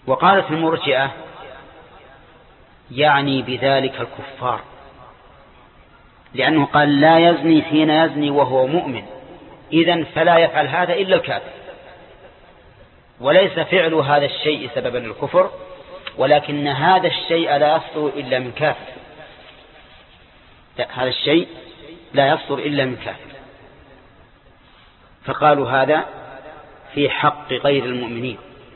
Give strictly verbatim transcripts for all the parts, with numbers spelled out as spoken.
وقالت المرجئة يعني بذلك الكفار، لأنه قال لا يزني حين يزني وهو مؤمن، إذن فلا يفعل هذا إلا الكافر، وليس فعل هذا الشيء سببا للكفر، ولكن هذا الشيء لا يصدر إلا من كافر، هذا الشيء لا يصدر إلا من كافر. فقالوا هذا في حق غير المؤمنين،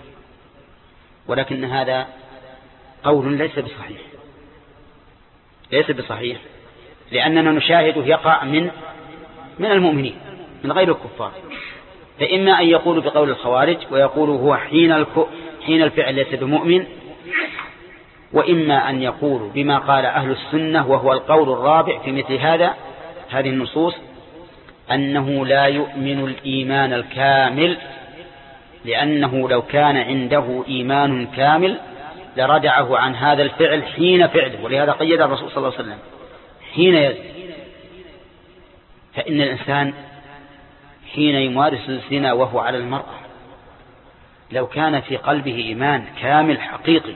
ولكن هذا قول ليس بصحيح، ليس بصحيح، لأننا نشاهده يقع من من المؤمنين من غير الكفار. فإما أن يقولوا بقول الخوارج ويقولوا هو حين حين الفعل ليس بمؤمن، وإما أن يقولوا بما قال أهل السنة وهو القول الرابع في مثل هذا هذه النصوص، أنه لا يؤمن الإيمان الكامل، لأنه لو كان عنده إيمان كامل لردعه عن هذا الفعل حين فعله، ولهذا قيد الرسول صلى الله عليه وسلم حين يزني. فإن الإنسان حين يمارس الزنا وهو على المرأة لو كان في قلبه إيمان كامل حقيقي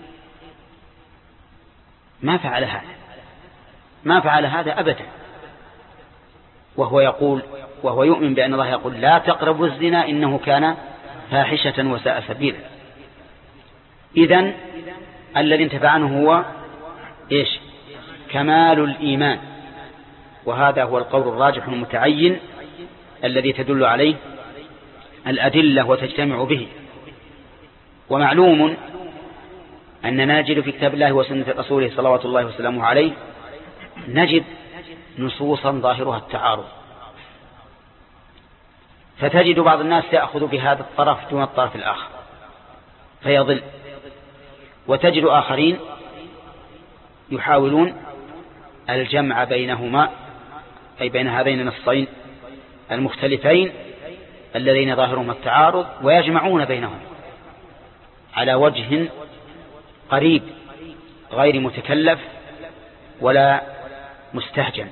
ما فعل هذا، ما فعل هذا أبدا، وهو يقول وهو يؤمن بأن الله يقول لا تقربوا الزنا إنه كان فاحشة وساء سبيلا. إذن الذي انتفع عنه هو إيش؟ كمال الإيمان، وهذا هو القول الراجح المتعين الذي تدل عليه الأدلة وتجتمع به. ومعلوم أننا نجد في كتاب الله وسنة رسوله صلوات الله وسلامه عليه نجد نصوصا ظاهرها التعارض، فتجد بعض الناس يأخذ بهذا الطرف دون الطرف الآخر فيضل، وتجد آخرين يحاولون الجمع بينهما، أي بين هذين النصين المختلفين الذين ظاهرهم التعارض، ويجمعون بينهم على وجه قريب غير متكلف ولا مستهجن.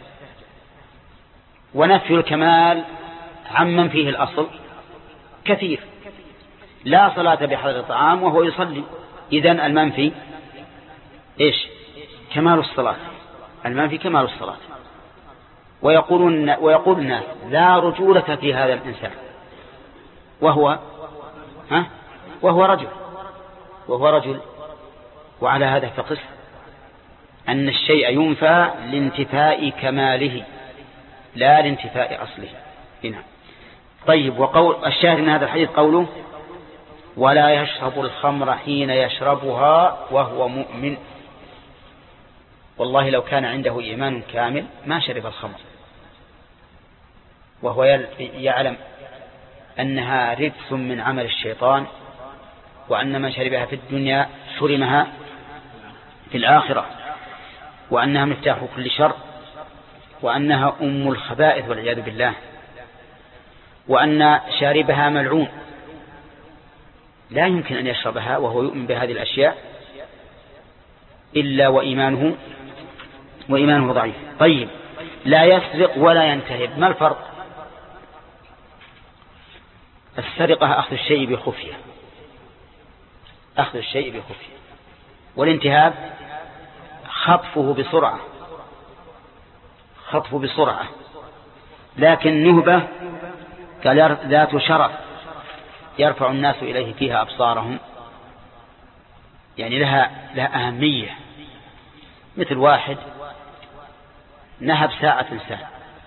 ونفي الكمال عمن فيه الأصل كثير، لا صلاة بحضر الطعام وهو يصلي، إذن المنفي إيش؟ كمال الصلاة، المنفي كمال الصلاة. ويقولون ويقول الناس لا رجولة في هذا الإنسان وهو ها وهو رجل وهو رجل وعلى هذا فقس أن الشيء ينفى لانتفاء كماله لا لانتفاء أصله. هنا طيب. وقول الشاهد من هذا الحديث قوله ولا يشرب الخمر حين يشربها وهو مؤمن. والله لو كان عنده إيمان كامل ما شرب الخمر، وهو يعلم أنها رجس من عمل الشيطان، وأن من شربها في الدنيا شرمها في الآخرة، وأنها مفتاح كل شر، وأنها أم الخبائث والعياذ بالله، وأن شاربها ملعون. لا يمكن أن يشربها وهو يؤمن بهذه الأشياء إلا وإيمانه وإيمانه ضعيف. طيب. لا يسرق ولا ينتهب، ما الفرق؟ السرقة أخذ الشيء بخفية، أخذ الشيء بخفية، والانتهاب خطفه بسرعة، خطفه بسرعة. لكن نهبة قال ذات شرف يرفع الناس إليه فيها أبصارهم، يعني لها لها أهمية، مثل واحد نهب ساعة ساعة،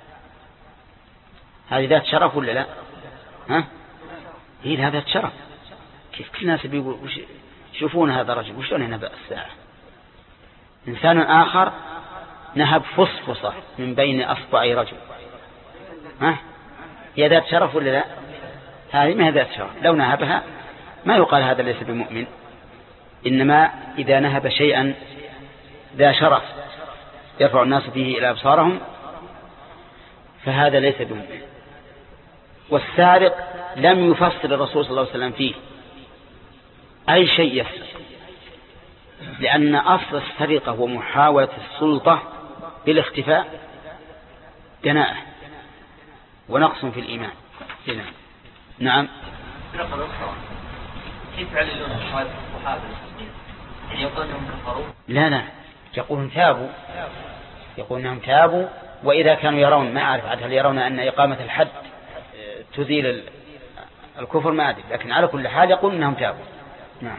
هذه ذات شرف ولا لا؟ ها؟ هي لها ذات شرف. كيف كل الناس بيقولوا شوفون هذا الرجل وشلون ينهب الساعة؟ إنسان آخر نهب فصفصة من بين أصبعي رجل، ها؟ هي ذات شرف ولا لا؟ هذه ما هي ذات شرف. لو نهبها ما يقال هذا ليس بمؤمن، إنما إذا نهب شيئا ذا شرف يرفع الناس فيه إلى أبصارهم فهذا ليس بمؤمن. والسارق لم يفصل الرسول صلى الله عليه وسلم فيه أي شيء يسرق، لأن أصل السرقة ومحاولة السلطة بالاختفاء دناءة ونقص في الإيمان. هنا. نعم. كيف يعللون الصحابة يعني يقولون أنهم كفروا؟ لا لا يقولون تابوا يقولون أنهم تابوا، وإذا كانوا يرون ما أعرف عاد هل يرون أن إقامة الحد تزيل الكفر ما أدري، لكن على كل حال يقول أنهم تابوا. نعم.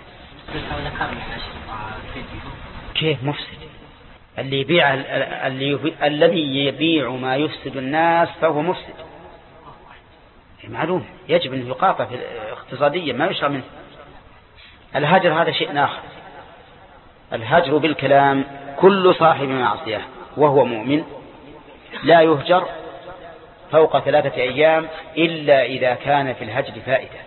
كيف مفسد؟ اللي يبيع اللي يبيع الذي يبيع ما يفسد الناس فهو مفسد معلوم، يجب أن يقاطع اقتصاديا ما يشرع منه. الهجر هذا شيء آخر. الهجر بالكلام كل صاحب معصية وهو مؤمن لا يهجر فوق ثلاثة أيام إلا إذا كان في الهجر فائدة،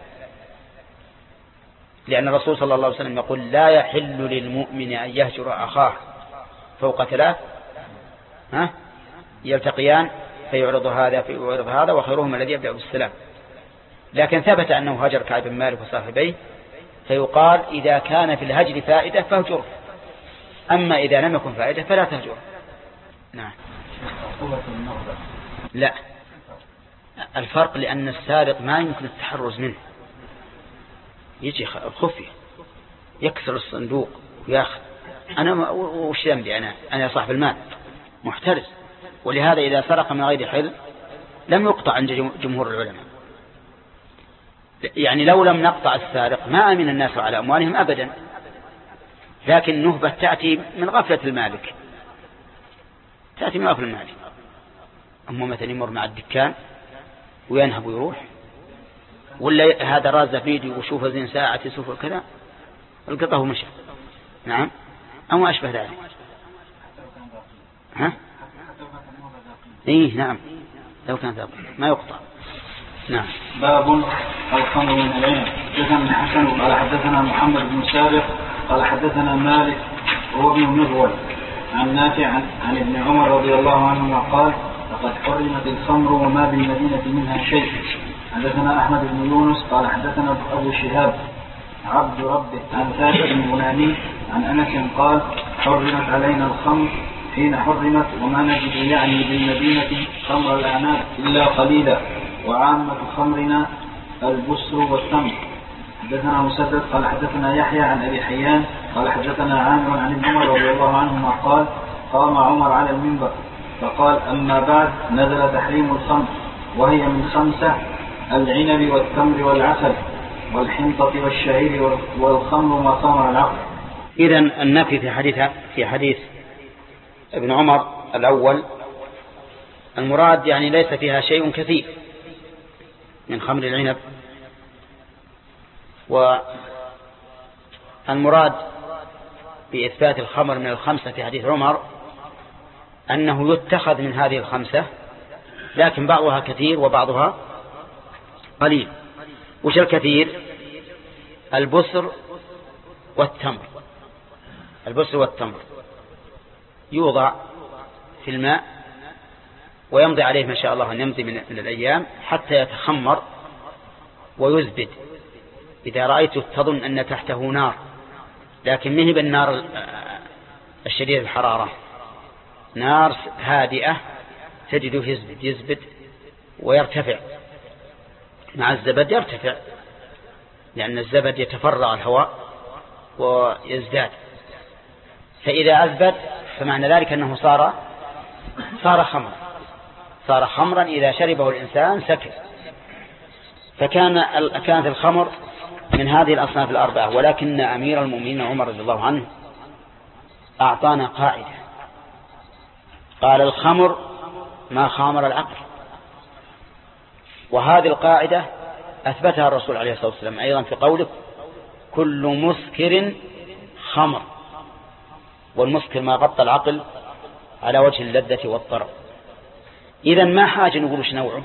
لأن الرسول صلى الله عليه وسلم يقول لا يحل للمؤمن أن يهجر أخاه فوق ثلاث ها يلتقيان فيعرض هذا فيعرض هذا وخيرهم الذي يبدأ بالسلام. لكن ثبت أنه هجر كعب بن مالك وصاحبيه، فيقال إذا كان في الهجر فائدة فاهجره، أما إذا لم يكن فائدة فلا تهجره. نعم. لا الفرق لأن السارق ما يمكن التحرز منه، يجي خفية يكسر الصندوق وياخذ. أنا وش ذنبي؟ أنا أنا صاحب المال محترز، ولهذا إذا سرق من غير حل لم يقطع عند جمهور العلماء. يعني لو لم نقطع السارق ما أمن الناس على أموالهم أبدا، لكن نهبة تأتي من غفلة المالك، تأتي من غفلة المالك. أما مثلا يمر مع الدكان وينهب ويروح، ولا هذا رازة فيديو وشوف زين ساعة يسوف كذا القطه مشى. نعم أو أشبه ذلك. ها إيه نعم لو كان ذلك ما يقطع. نعم. باب الخمر من العنب. حدثنا الحسن قال حدثنا محمد بن سابق قال حدثنا مالك وهو ابن مغول عن نافع عن ابن عمر رضي الله عنهما قال لقد حرمت الخمر وما بالمدينة منها شيء. حدثنا أحمد بن يونس قال حدثنا أبو شهاب عبد ربه عن ثابت بن غناني عن أنس قال حرمت علينا الخمر حين حرمت وما نجد يعني بالمدينة خمر الأعناب إلا قليلا وعامة خمرنا البسر والتمر. حدثنا مسدد قال حدثنا يحيى عن أبي حيان قال حدثنا عامر عن ابن عمر رضي الله عنهما قال قام عمر على المنبر فقال أما بعد نزل تحريم الخمر وهي من خمسة العنب والتمر والعسل والحنطة والشعير والخمر ما خمر العقل. إذن النفي في حديث في حديث ابن عمر الأول المراد يعني ليس فيها شيء كثير من خمر العنب، والمراد بإثبات الخمر من الخمسة في حديث عمر أنه يتخذ من هذه الخمسة لكن بعضها كثير وبعضها قليل. وش الكثير؟ البسر والتمر. البسر والتمر يوضع في الماء ويمضي عليه ما شاء الله أن يمضي من الأيام حتى يتخمر ويزبد. إذا رأيته تظن أن تحته نار، لكن منه بالنار الشديد الحرارة، نار هادئة تجده يزبد يزبد ويرتفع. مع الزبد يرتفع لأن الزبد يتفرع الهواء ويزداد، فإذا أزبد فمعنى ذلك أنه صار صار خمر صار خمرا إذا شربه الإنسان سكر. فكان كانت الخمر من هذه الأصناف الأربعة، ولكن أمير المؤمنين عمر رضي الله عنه أعطانا قاعدة قال الخمر ما خامر العقل، وهذه القاعدة أثبتها الرسول عليه الصلاة والسلام أيضا في قوله كل مسكر خمر، والمسكر ما غطى العقل على وجه اللذة والطرب. إذن ما حاجة نقول وش نوعه،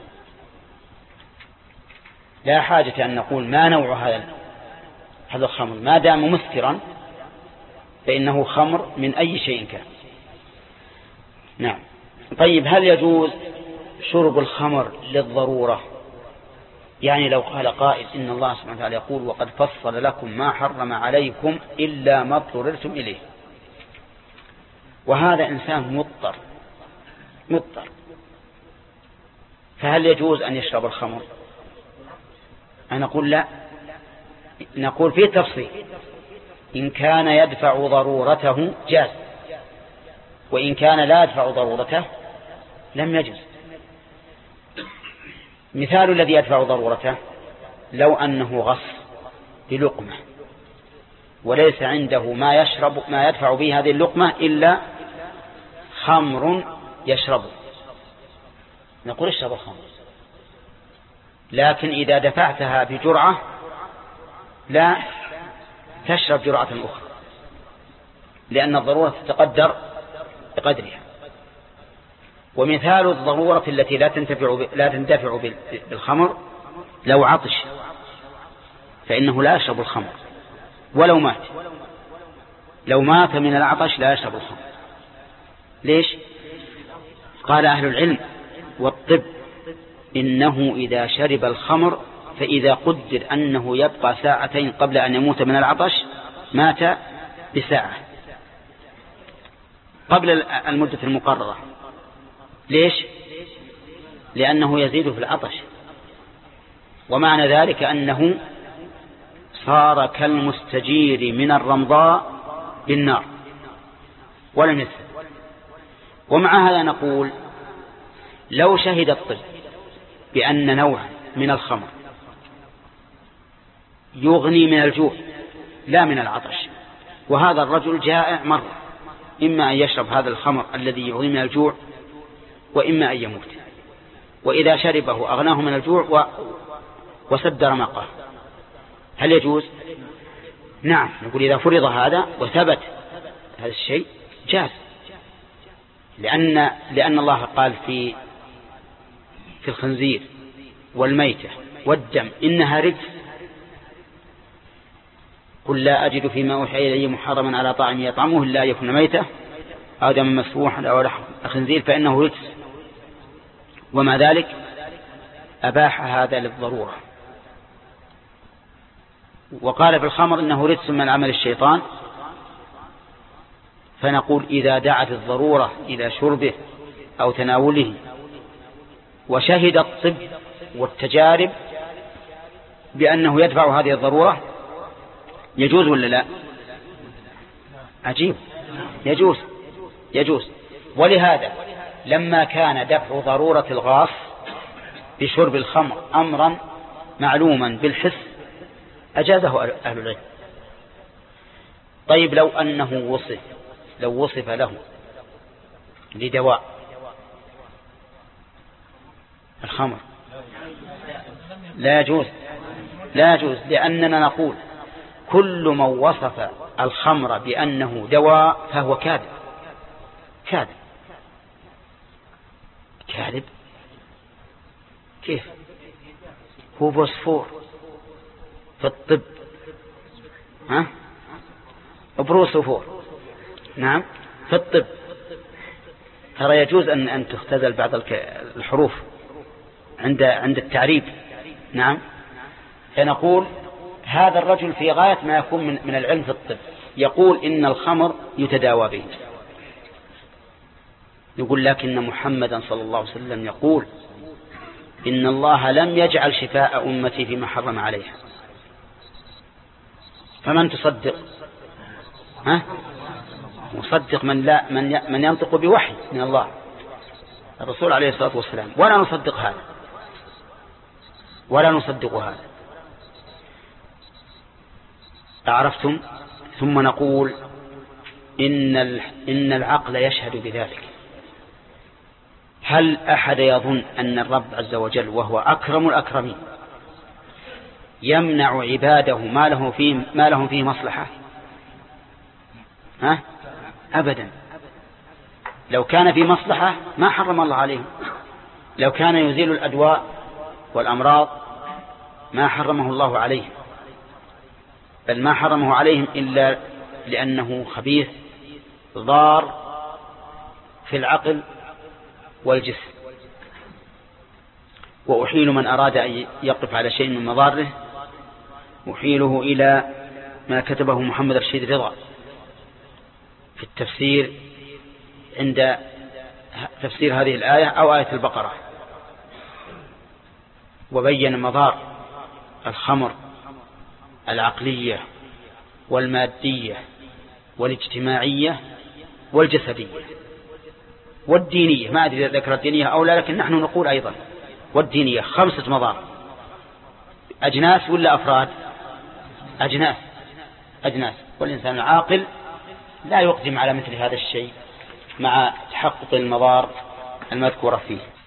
لا حاجة أن نقول ما نوع هذا هذا الخمر، ما دام مسكرا فإنه خمر من أي شيء كان. نعم. طيب هل يجوز شرب الخمر للضرورة؟ يعني لو قال قائل إن الله سبحانه وتعالى يقول وقد فصل لكم ما حرم عليكم إلا ما اضطررتم إليه، وهذا إنسان مضطر مضطر فهل يجوز أن يشرب الخمر؟ أنا أقول لا، نقول فيه تفصيل، إن كان يدفع ضرورته جاز، وإن كان لا يدفع ضرورته لم يجز. مثال الذي يدفع ضرورته لو أنه غص بلقمة وليس عنده ما يشرب ما يدفع به هذه اللقمة إلا خمر يشربه، نقول اشرب الخمر، لكن إذا دفعتها بجرعة لا تشرب جرعة أخرى، لأن الضرورة تتقدر بقدرها. ومثال الضرورة التي لا تنتفع لا تنتفع بالخمر لو عطش فإنه لا يشرب الخمر ولو مات، لو مات من العطش لا يشرب الخمر. ليش؟ قال أهل العلم والطب إنه إذا شرب الخمر فإذا قدر أنه يبقى ساعتين قبل أن يموت من العطش مات بساعة قبل المدة المقررة. ليش؟ لأنه يزيد في العطش، ومعنى ذلك أنه صار كالمستجير من الرمضاء بالنار ولم يسلم. ومع هذا نقول لو شهد الطب بأن نوعا من الخمر يغني من الجوع لا من العطش، وهذا الرجل جائع مرة، إما أن يشرب هذا الخمر الذي يغني من الجوع وإما أن يموت، وإذا شربه أغناه من الجوع وسد رمقه، هل يجوز؟ نعم، نقول إذا فرض هذا وثبت هذا الشيء جاز، لأن لأن الله قال في في الخنزير والميتة والدم إنها رجس، قل لا أجد فيما أوحي إلي محرما على طاعم يطعمه إلا أن يكون ميتة أو دما مسفوحا أو لحم خنزير فإنه رجس، ومع ذلك أباح هذا للضرورة. وقال في الخمر إنه رجس من عمل الشيطان، فنقول إذا دعت الضرورة إلى شربه أو تناوله وشهد الطب والتجارب بأنه يدفع هذه الضرورة يجوز ولا لا؟ عجيب، يجوز يجوز. ولهذا لما كان دفع ضرورة الغاص بشرب الخمر أمرا معلوما بالحس أجازه أهل العلم. طيب لو أنه وصف لو وصف له لدواء الخمر لا يجوز لا يجوز لأننا نقول كل من وصف الخمر بأنه دواء فهو كاذب كاذب كاذب كيف؟ هو فوسفور في الطب، ها؟ بروسفور، نعم، في الطب. ترى يجوز أن أن تختزل بعض الحروف عند عند التعريب، نعم. فنقول هذا الرجل في غاية ما يكون من من العلم في الطب يقول إن الخمر يتداوى به، يقول لكن محمدا صلى الله عليه وسلم يقول إن الله لم يجعل شفاء أمتي فيما حرم عليها. فمن تصدق؟ ها؟ مصدق من لا من من ينطق بوحي من الله الرسول عليه الصلاة والسلام، ولا نصدق هذا ولا نصدق هذا. عرفتم؟ ثم نقول إن إن العقل يشهد بذلك. هل أحد يظن أن الرب عز وجل وهو أكرم الأكرمين يمنع عباده ما له فيه ما لهم فيه مصلحة؟ ها؟ أبدا. لو كان في مصلحة ما حرم الله عليهم، لو كان يزيل الأدواء والأمراض ما حرمه الله عليهم، بل ما حرمه عليهم إلا لأنه خبيث ضار في العقل والجسم. وأحيل من أراد أن يقف على شيء من مضاره أحيله إلى ما كتبه محمد رشيد رضا في التفسير عند تفسير هذه الآية أو آية البقرة، وبين مضار الخمر العقلية والمادية والاجتماعية والجسدية والدينية. ما أدري إذا ذكر الدينية أو لا، لكن نحن نقول أيضا والدينية. خمسة مضار. أجناس ولا أفراد؟ أجناس أجناس والإنسان العاقل لا يقدم على مثل هذا الشيء مع تحقق المضار المذكورة فيه.